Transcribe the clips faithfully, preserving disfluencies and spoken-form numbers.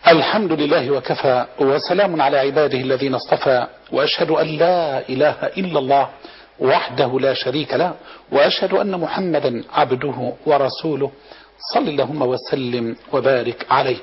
الحمد لله وكفى، وسلام على عباده الذين اصطفى، وأشهد أن لا إله إلا الله وحده لا شريك له، وأشهد أن محمدا عبده ورسوله، صل اللهم وسلم وبارك عليه.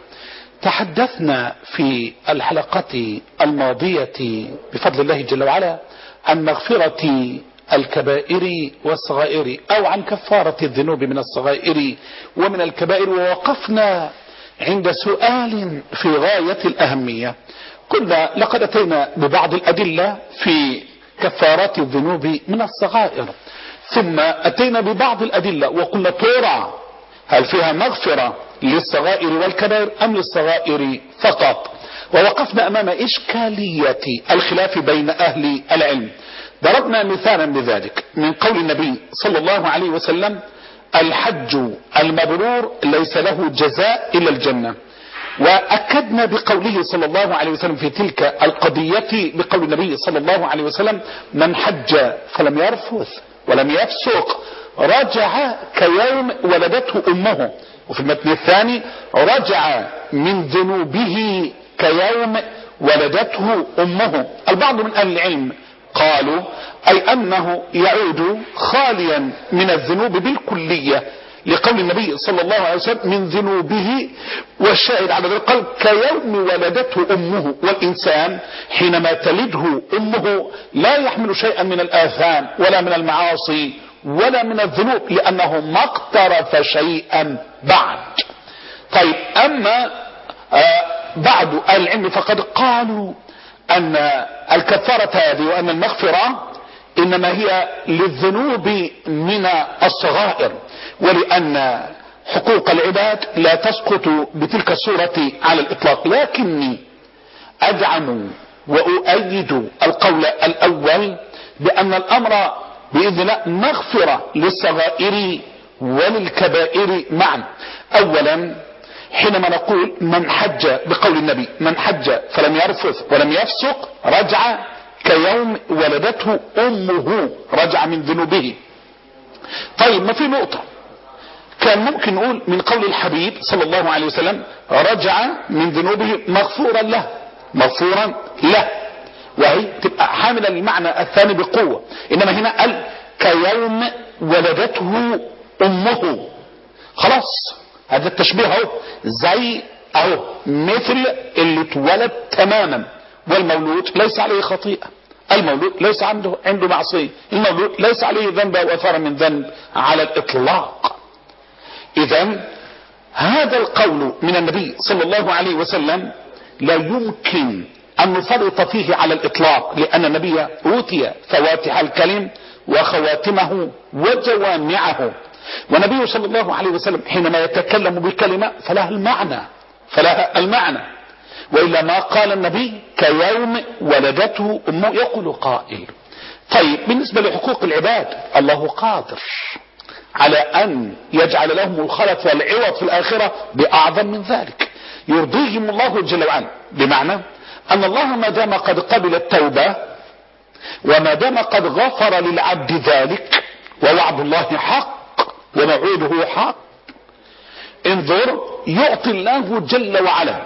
تحدثنا في الحلقة الماضية بفضل الله جل وعلا عن مغفرة الكبائر والصغائر، أو عن كفارة الذنوب من الصغائر ومن الكبائر، ووقفنا عند سؤال في غاية الأهمية. قلنا لقد أتينا ببعض الأدلة في كفارات الذنوب من الصغائر، ثم أتينا ببعض الأدلة وقلنا ترى هل فيها مغفرة للصغائر والكبائر أم للصغائر فقط. ووقفنا أمام إشكالية الخلاف بين أهل العلم. ضربنا مثالا لذلك من قول النبي صلى الله عليه وسلم: الحج المبرور ليس له جزاء إلا الجنة. وأكدنا بقوله صلى الله عليه وسلم في تلك القضية بقول النبي صلى الله عليه وسلم: من حج فلم يرفث ولم يفسق رجع كيوم ولدته أمه. وفي المتن الثاني: رجع من ذنوبه كيوم ولدته أمه. البعض من أهل العلم قالوا أي أنه يعود خاليا من الذنوب بالكلية، لقول النبي صلى الله عليه وسلم: من ذنوبه. والشاهد على ذلك قال: كيوم ولدته أمه. والإنسان حينما تلده أمه لا يحمل شيئا من الآثام ولا من المعاصي ولا من الذنوب، لأنه ما اقترف شيئا بعد. طيب، أما آه بعض أهل العلم فقد قالوا أن الكفارة هذه وأن المغفرة إنما هي للذنوب من الصغائر، ولأن حقوق العباد لا تسقط بتلك الصورة على الإطلاق. لكني أدعم وأؤيد القول الأول بأن الأمر بإذن الله مغفرة للصغائر وللكبائر معا. أولا، حينما نقول من حج بقول النبي: من حج فلم يرفث ولم يفسق رجع كيوم ولدته أمه، رجع من ذنوبه. طيب، ما في نقطة كان ممكن نقول من قول الحبيب صلى الله عليه وسلم: رجع من ذنوبه مغفورا له، مغفورا له، وهي تبقى حاملة للمعنى الثاني بقوة. إنما هنا قال كيوم ولدته أمه. خلاص، هذا التشبيه اهو زي اهو مثل اللي اتولد تماما، والمولود ليس عليه خطيئة، المولود ليس عنده عنده معصية، المولود ليس عليه ذنب او اثار من ذنب على الاطلاق. اذا هذا القول من النبي صلى الله عليه وسلم لا يمكن ان نفرط فيه على الاطلاق، لان النبي اوتي فواتح الكلم وخواتمه وجوامعه. والنبي صلى الله عليه وسلم حينما يتكلم بكلمة فلها المعنى فلها المعنى وإلا ما قال النبي كيوم ولدته أمه. يقول قائل: طيب، بالنسبة لحقوق العباد الله قادر على أن يجعل لهم الخلف والعوض في الآخرة بأعظم من ذلك، يرضيهم الله جل وعلا، بمعنى أن الله ما دام قد قبل التوبة وما دام قد غفر للعبد ذلك، ووعد الله حق وموعوده حق، انظر يعطي الله جل وعلا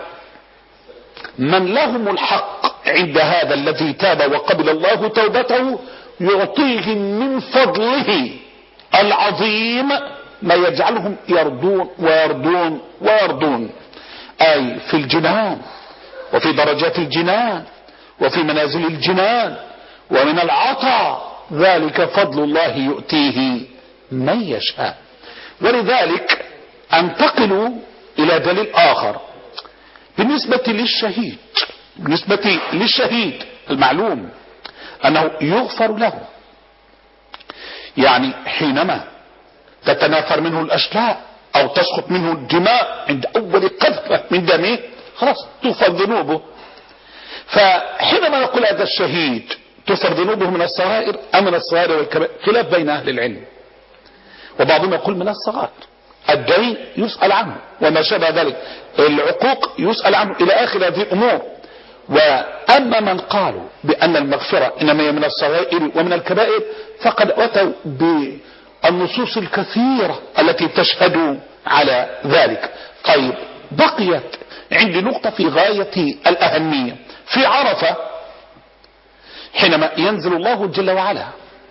من لهم الحق عند هذا الذي تاب وقبل الله توبته، يعطيهم من فضله العظيم ما يجعلهم يرضون ويرضون ويرضون، أي في الجنان وفي درجات الجنان وفي منازل الجنان، ومن العطاء ذلك فضل الله يؤتيه من يشاء. ولذلك انتقل الى دليل اخر بالنسبة للشهيد. بالنسبة للشهيد المعلوم انه يغفر له، يعني حينما تتناثر منه الاشلاء او تسقط منه الدماء عند اول قذفة من دمه خلاص تغفر ذنوبه. فحينما نقول هذا الشهيد تغفر ذنوبه من الصغائر ام من الصغائر والكبائر، خلاف بين اهل العلم، وبعضهم يقول من الصغائر. الدين يسأل عنه وما شابه ذلك، العقوق يسأل عنه الى اخر هذه الامور. واما من قالوا بان المغفرة انما هي من الصغائر ومن الكبائر فقد اتوا بالنصوص الكثيرة التي تشهد على ذلك. طيب، بقيت عندي نقطة في غاية الأهمية. في عرفة حينما ينزل الله جل وعلا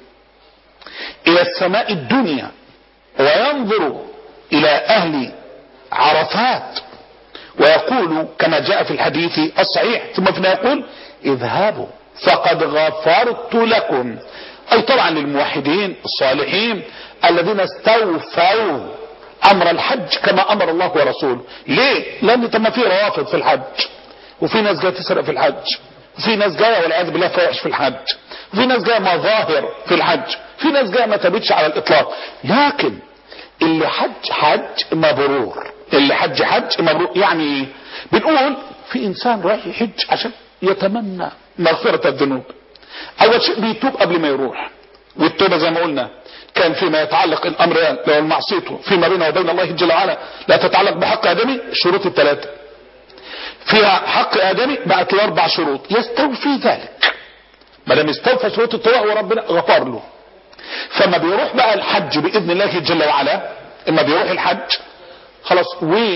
إلى السماء الدنيا وينظر إلى أهل عرفات ويقول كما جاء في الحديث الصحيح ثم فينا يقول اذهبوا فقد غفرت لكم، أي طبعا للموحدين الصالحين الذين استوفوا أمر الحج كما أمر الله ورسوله. ليه؟ لأن تم فيه روافض في الحج، وفي ناس جايه تسرق في الحج، وفي ناس جايه والعياذ بالله فواحش في الحج، وفي ناس جايه مظاهر في الحج، في ناس جايه ما تبتش على الإطلاق. لكن اللي حج حج مبرور، اللي حج حج مبرور. يعني ايه؟ بنقول في إنسان رايح يحج عشان يتمنى مغفرة الذنوب، أول شيء بيتوب قبل ما يروح، والتوبة زي ما قلنا كان فيما يتعلق الأمر لو المعصيته فيما بينه وبين الله جل وعلا لا تتعلق بحق آدمي، الشروط الثلاثة فيها حق آدمي بقت له أربع شروط يستوفي ذلك. ما دام استوفى شروط التوبة وربنا غفر له. فما بيروح بقى الحج بإذن الله جل وعلا، اما بيروح الحج خلاص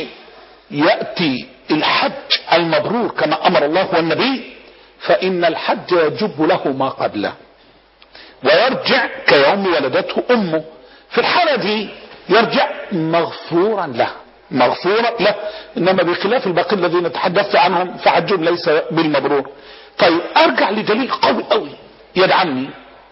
ويأتي الحج المبرور كما أمر الله والنبي، فإن الحج يجب له ما قبله ويرجع كيوم ولدته أمه. في الحالة دي يرجع مغفورا له، مغفورا له. إنما بخلاف الباقي الذين تحدثت عنهم فحجهم ليس بالمبرور. طيب أرجع لدليل قوي قوي يدعمني،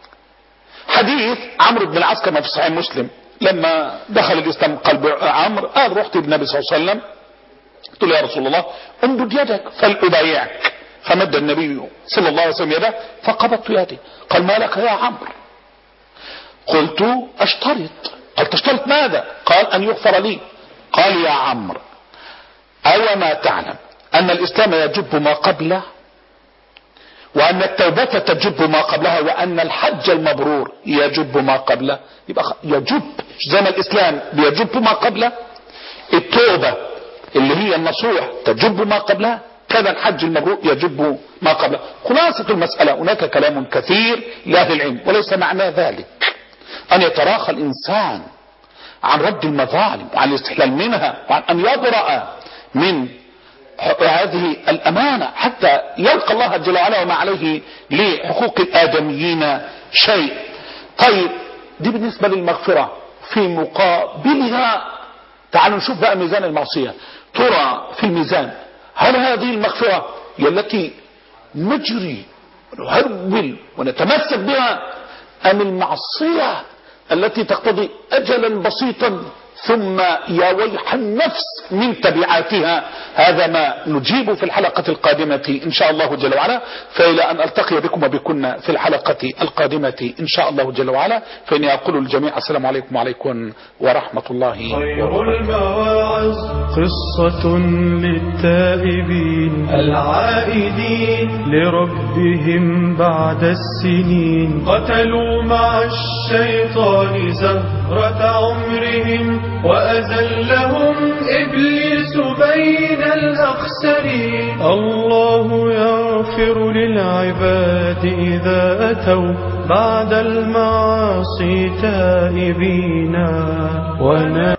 حديث عمرو بن العاص كما في صحيح مسلم لما دخل الإسلام قلب عمرو قال رحت للنبي صلى الله عليه وسلم قلت له يا رسول الله امدد يدك فلأبايعك، فمد النبي صلى الله عليه وسلم يده فقبضت يدي. قال ما لك يا عمرو؟ قلت اشترط. قال تشترط ماذا؟ قال ان يغفر لي. قال يا عمرو أو ما تعلم أن الإسلام يجب ما قبله، وأن التوبة تجب ما قبلها، وأن الحج المبرور يجب ما قبله. يبقى يجب زي ما الإسلام بيجب ما قبله، التوبة اللي هي النصوح تجب ما قبلها، كذا الحج المبرور يجب ما قبله. خلاصة المسألة هناك كلام كثير لأهل العلم، وليس معنى ذلك أن يتراخى الإنسان عن رد المظالم وعن الاستحلال منها وعن أن يبرأ من هذه الأمانة حتى يلقى الله جل وعلا وما عليه لحقوق الآدميين شيء. طيب دي بالنسبة للمغفرة. في مقابلها تعالوا نشوف بقى ميزان المعصية. ترى في الميزان هل هذه المغفرة هي التي نجري ونهرول ونتمسك بها، أم المعصية التي تقتضي أجلا بسيطا ثم يا ويح النفس من تبعاتها؟ هذا ما نجيب في الحلقة القادمة إن شاء الله جل وعلا. فإلى أن ألتقي بكم وبكن في الحلقة القادمة إن شاء الله جل وعلا، فإني أقول للجميع السلام عليكم وعليكم ورحمة الله خير المواعظ قصة للتائبين العائدين لربهم بعد السنين، قتلوا مع الشيطان زهرة عمرهم وأزلهم إبليس بين الأخسرين. الله يغفر للعباد إذا أتوا بعد المعاصي تائبين.